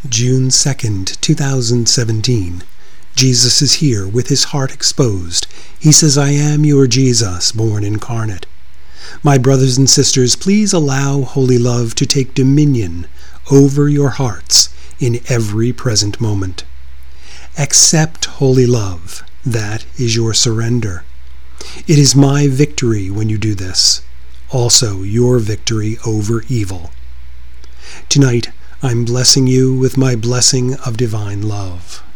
June 2nd, 2017. Jesus is here with his heart exposed. He says, I am your Jesus, born incarnate. My brothers and sisters, please allow holy love to take dominion over your hearts in every present moment. Accept holy love. That is your surrender. It is my victory when you do this, also your victory over evil. Tonight, I'm blessing you with my blessing of divine love.